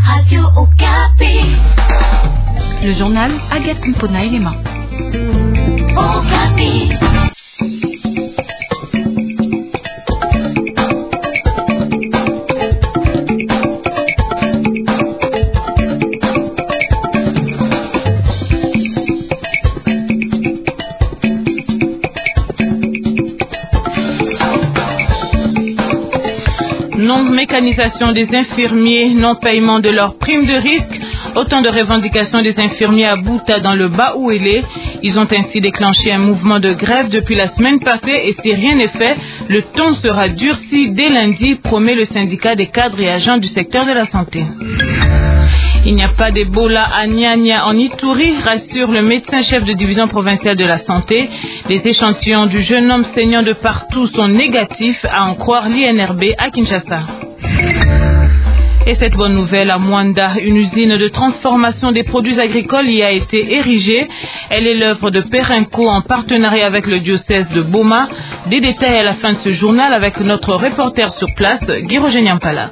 Radio Okapi. Le journal Agathe Mpona et Lema. Okapi. Non-mécanisation des infirmiers, non-paiement de leurs primes de risque, autant de revendications des infirmiers à Bouta dans le Bas-Ouélé. Ils ont ainsi déclenché un mouvement de grève depuis la semaine passée et si rien n'est fait, le ton sera durci dès lundi, promet le syndicat des cadres et agents du secteur de la santé. Il n'y a pas d'Ebola à Niania en Ituri, rassure le médecin-chef de division provinciale de la santé. Les échantillons du jeune homme saignant de partout sont négatifs, à en croire l'INRB à Kinshasa. Et cette bonne nouvelle à Mwanda, une usine de transformation des produits agricoles y a été érigée. Elle est l'œuvre de Perenco en partenariat avec le diocèse de Boma. Des détails à la fin de ce journal avec notre reporter sur place, Guy-Roger Nyampala.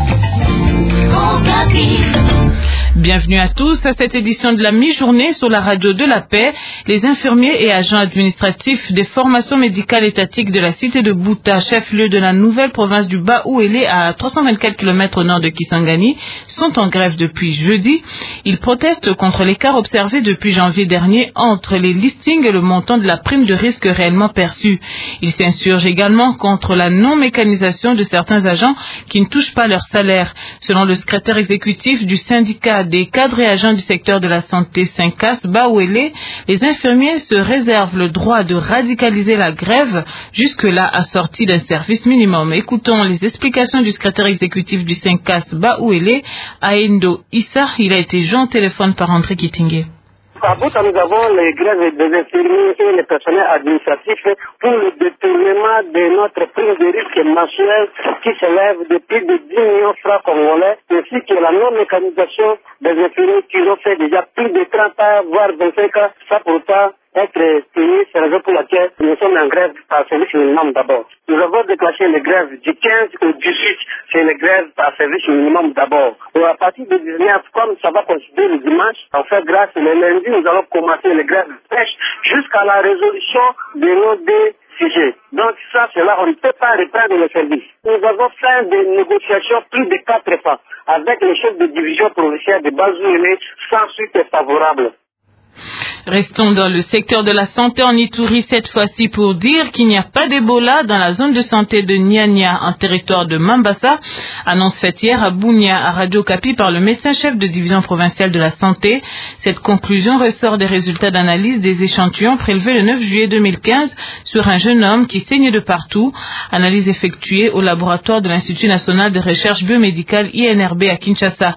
Bienvenue à tous à cette édition de la mi-journée sur la radio de la paix. Les infirmiers et agents administratifs des formations médicales étatiques de la cité de Bouta, chef-lieu de la nouvelle province du Bas-Ouélé à 324 km au nord de Kisangani, sont en grève depuis jeudi. Ils protestent contre l'écart observé depuis janvier dernier entre les listings et le montant de la prime de risque réellement perçue. Ils s'insurgent également contre la non-mécanisation de certains agents qui ne touchent pas leur salaire. Selon le secrétaire exécutif du syndicat des cadres et agents du secteur de la santé Syncas Bas-Ouélé, les infirmiers se réservent le droit de radicaliser la grève, jusque-là assortie d'un service minimum. Écoutons les explications du secrétaire exécutif du Syncas Bas-Ouélé, Aindo Issa. Il a été joint au téléphone par André Kitingue. À Bouta, nous avons les grèves des infirmiers et les personnels administratifs pour le détournement de notre prime de risque mensuel qui s'élève de plus de 10 millions de francs congolais, ainsi que la non-mécanisation des infirmiers qui ont fait déjà plus de 30 ans, voire 25 ans, sans pourtant être payés. C'est la raison pour laquelle nous sommes en grève par service minimum d'abord. Nous avons déclenché les grèves du 15 au 18, c'est les grèves par service minimum d'abord. Et à partir du 19, comme ça va continuer le dimanche, en fait grâce le lundi, nous allons commencer les grèves de pêche jusqu'à la résolution de nos deux sujets. Donc ça, c'est là, on ne peut pas reprendre le service. Nous avons fait des négociations plus de 4 fois avec les chefs de division provinciale de Bas-Ouélé sans suite favorable. Restons dans le secteur de la santé en Ituri cette fois-ci pour dire qu'il n'y a pas d'Ebola dans la zone de santé de Niania en territoire de Mambasa. Annonce faite hier à Bunia à Radio Okapi par le médecin-chef de division provinciale de la santé. Cette conclusion ressort des résultats d'analyse des échantillons prélevés le 9 juillet 2015 sur un jeune homme qui saignait de partout. Analyse effectuée au laboratoire de l'Institut national de recherche biomédicale INRB à Kinshasa.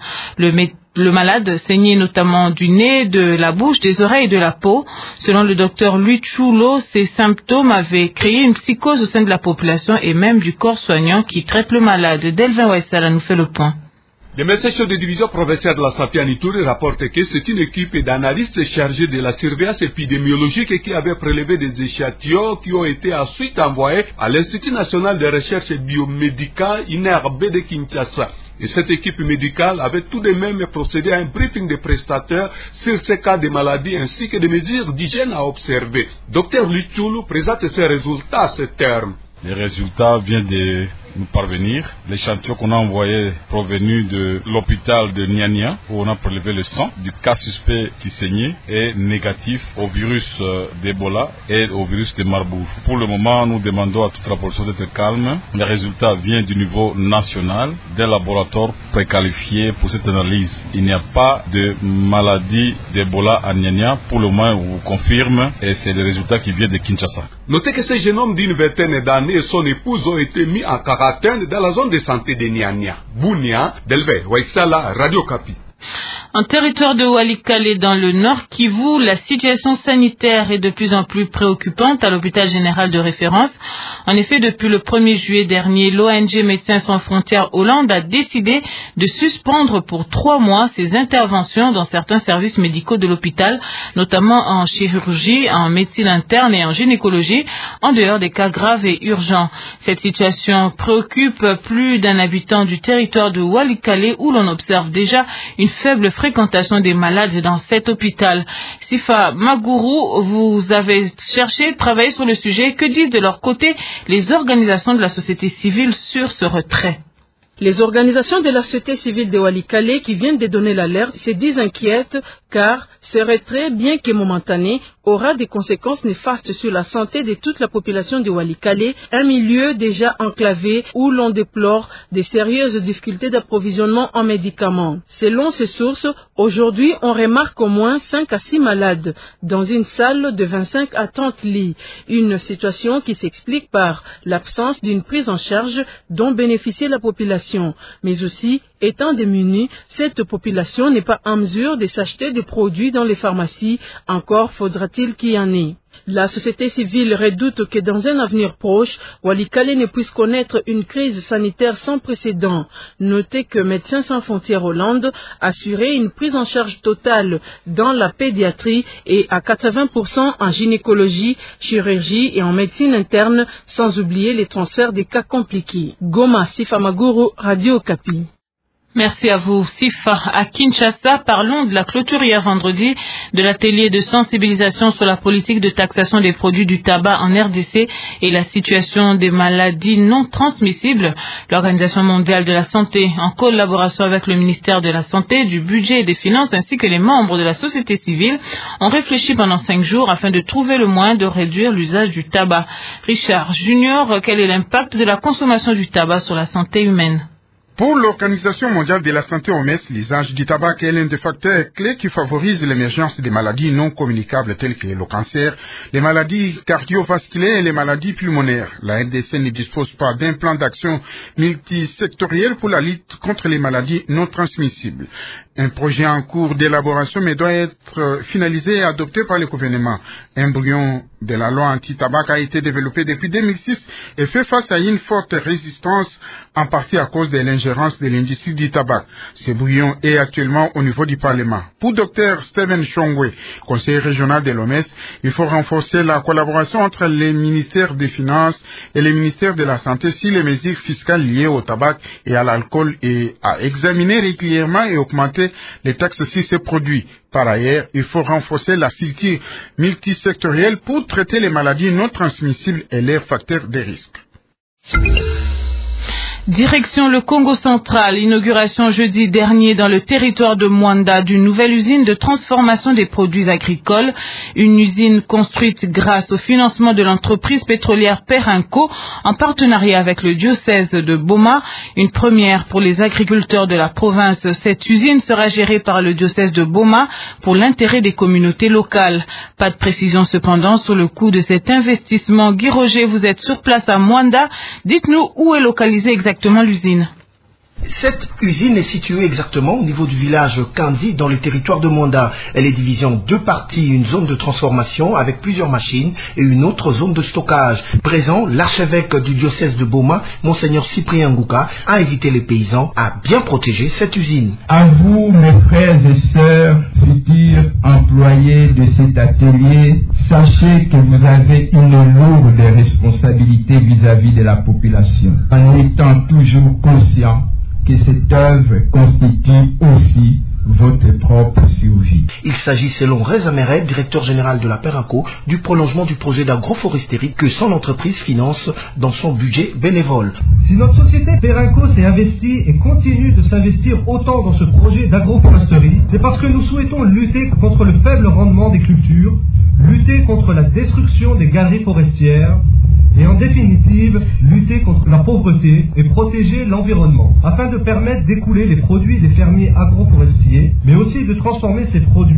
Le malade saignait notamment du nez, de la bouche, des oreilles et de la peau. Selon le docteur Luchulo, ces symptômes avaient créé une psychose au sein de la population et même du corps soignant qui traite le malade. Delvin Waissala nous fait le point. Le médecin-chef de division provinciale de la santé en Ituri rapporte que c'est une équipe d'analystes chargés de la surveillance épidémiologique qui avait prélevé des échantillons qui ont été ensuite envoyés à l'Institut national de recherche biomédicale INRB de Kinshasa. Et cette équipe médicale avait tout de même procédé à un briefing des prestataires sur ces cas de maladie ainsi que des mesures d'hygiène à observer. Dr Luchulu présente ses résultats à ce terme. Les résultats viennent de nous parvenir. L'échantillon qu'on a envoyé provenu de l'hôpital de Niania, où on a prélevé le sang du cas suspect qui saignait, est négatif au virus d'Ebola et au virus de Marburg. Pour le moment, nous demandons à toute la population d'être calme. Les résultats viennent du niveau national, des laboratoires préqualifiés pour cette analyse. Il n'y a pas de maladie d'Ebola à Niania. Pour le moment, on vous confirme, et c'est les résultats qui viennent de Kinshasa. Notez que ce jeune homme d'une vingtaine d'années et son épouse ont été mis en quarantaine dans la zone de santé de Niania. Bunia, Delvin Waissala, Radio Okapi. En territoire de Walikale, dans le Nord Kivu, la situation sanitaire est de plus en plus préoccupante à l'hôpital général de référence. En effet, depuis le 1er juillet dernier, l'ONG Médecins sans frontières Hollande a décidé de suspendre pour 3 mois ses interventions dans certains services médicaux de l'hôpital, notamment en chirurgie, en médecine interne et en gynécologie, en dehors des cas graves et urgents. Cette situation préoccupe plus d'un habitant du territoire de Walikale où l'on observe déjà une faible fréquentation des malades dans cet hôpital. Sifa Magourou, vous avez travaillé sur le sujet. Que disent de leur côté les organisations de la société civile sur ce retrait? Les organisations de la société civile de Walikale qui viennent de donner l'alerte se disent inquiètes car ce retrait, bien que momentané, aura des conséquences néfastes sur la santé de toute la population de Walikale, un milieu déjà enclavé où l'on déplore de sérieuses difficultés d'approvisionnement en médicaments. Selon ces sources, aujourd'hui on remarque au moins 5 à 6 malades dans une salle de 25 à 30 lits, une situation qui s'explique par l'absence d'une prise en charge dont bénéficie la population, mais aussi étant démunie, cette population n'est pas en mesure de s'acheter des produits dans les pharmacies, encore faudra-t-il qu'il y en ait. La société civile redoute que dans un avenir proche, Walikale ne puisse connaître une crise sanitaire sans précédent. Notez que Médecins sans frontières Hollande assurait une prise en charge totale dans la pédiatrie et à 80% en gynécologie, chirurgie et en médecine interne, sans oublier les transferts des cas compliqués. Goma, Sifa Magourou, Radio Okapi. Merci à vous, Sifa. À Kinshasa, parlons de la clôture hier vendredi de l'atelier de sensibilisation sur la politique de taxation des produits du tabac en RDC et la situation des maladies non transmissibles. L'Organisation mondiale de la santé, en collaboration avec le ministère de la Santé, du Budget et des Finances, ainsi que les membres de la société civile, ont réfléchi pendant 5 jours afin de trouver le moyen de réduire l'usage du tabac. Richard Junior, quel est l'impact de la consommation du tabac sur la santé humaine? Pour l'Organisation mondiale de la santé OMS, l'usage du tabac est l'un des facteurs clés qui favorise l'émergence des maladies non communicables telles que le cancer, les maladies cardiovasculaires et les maladies pulmonaires. La RDC ne dispose pas d'un plan d'action multisectoriel pour la lutte contre les maladies non transmissibles. Un projet en cours d'élaboration mais doit être finalisé et adopté par le gouvernement. Un brouillon de la loi anti-tabac a été développé depuis 2006 et fait face à une forte résistance, en partie à cause de l'ingérence de l'industrie du tabac. Ce brouillon est actuellement au niveau du Parlement. Pour Dr Steven Chongwe, conseiller régional de l'OMS, il faut renforcer la collaboration entre les ministères des Finances et les ministères de la Santé sur les mesures fiscales liées au tabac et à l'alcool et à examiner régulièrement et augmenter les taxes sur ces produits. Par ailleurs, il faut renforcer la culture multisectorielle pour traiter les maladies non transmissibles et leurs facteurs de risque. Direction le Congo central, inauguration jeudi dernier dans le territoire de Mwanda d'une nouvelle usine de transformation des produits agricoles. Une usine construite grâce au financement de l'entreprise pétrolière Perenco en partenariat avec le diocèse de Boma. Une première pour les agriculteurs de la province. Cette usine sera gérée par le diocèse de Boma pour l'intérêt des communautés locales. Pas de précision cependant sur le coût de cet investissement. Guy Roger, vous êtes sur place à Mwanda. Dites-nous où est localisée exactement l'usine. Cette usine est située exactement au niveau du village Kandi dans le territoire de Mwanda. Elle est divisée en 2 parties, une zone de transformation avec plusieurs machines et une autre zone de stockage. Présent, l'archevêque du diocèse de Boma, Monseigneur Cyprien Ngouka, a invité les paysans à bien protéger cette usine. À vous, mes frères et sœurs, futurs employés de cet atelier, sachez que vous avez une lourde responsabilité vis-à-vis de la population, en étant toujours conscient que cette œuvre constitue aussi votre propre survie. Il s'agit, selon Reza Meret, directeur général de la Perenco, du prolongement du projet d'agroforesterie que son entreprise finance dans son budget bénévole. Si notre société Perenco s'est investie et continue de s'investir autant dans ce projet d'agroforesterie, c'est parce que nous souhaitons lutter contre le faible rendement des cultures, lutter contre la destruction des galeries forestières, et en définitive, lutter contre la pauvreté et protéger l'environnement, afin de permettre d'écouler les produits des fermiers agroforestiers, mais aussi de transformer ces produits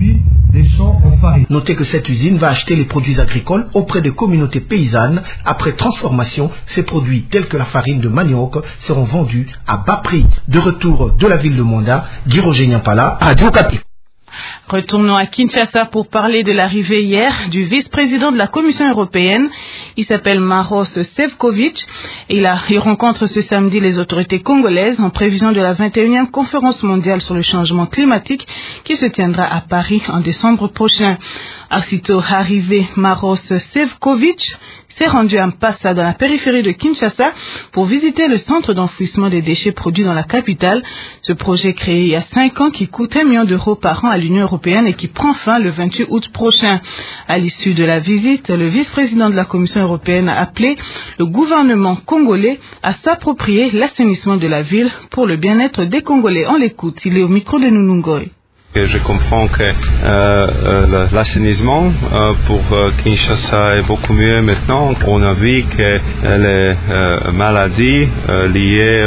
des champs en farine. Notez que cette usine va acheter les produits agricoles auprès des communautés paysannes. Après transformation, ces produits tels que la farine de manioc seront vendus à bas prix. De retour de la ville de Monda, Guy Roger Nyampala, Radio Okapi. Retournons à Kinshasa pour parler de l'arrivée hier du vice-président de la Commission européenne. Il s'appelle Maros Sefcovic et il rencontre ce samedi les autorités congolaises en prévision de la 21e conférence mondiale sur le changement climatique qui se tiendra à Paris en décembre prochain. Aussitôt arrivé, Maros Sefcovic s'est rendu à Mpassa dans la périphérie de Kinshasa pour visiter le centre d'enfouissement des déchets produits dans la capitale. Ce projet créé il y a 5 ans qui coûte 1 million d'euros par an à l'Union européenne et qui prend fin le 28 août prochain. À l'issue de la visite, le vice-président de la Commission européenne a appelé le gouvernement congolais à s'approprier l'assainissement de la ville pour le bien-être des Congolais. On l'écoute, il est au micro de Nunungoy. Je comprends que l'assainissement pour Kinshasa est beaucoup mieux maintenant. On a vu que les maladies liées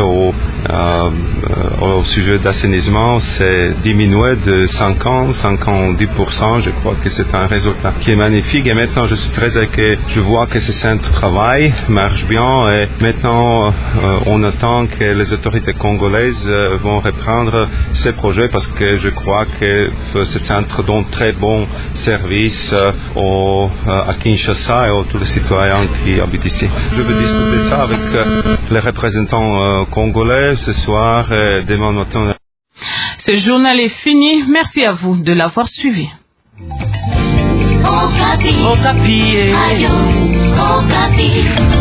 au sujet d'assainissement s'est diminué de 50-10%. Je crois que c'est un résultat qui est magnifique. Et maintenant, je suis très inquiet. Je vois que ce centre travail marche bien. Et maintenant, on attend que les autorités congolaises vont reprendre ces projets parce que je crois que ce centre donne très bon service à Kinshasa et à tous les citoyens qui habitent ici. Je vais discuter ça avec les représentants congolais ce soir et demain matin. Ce journal est fini. Merci à vous de l'avoir suivi. Okapi.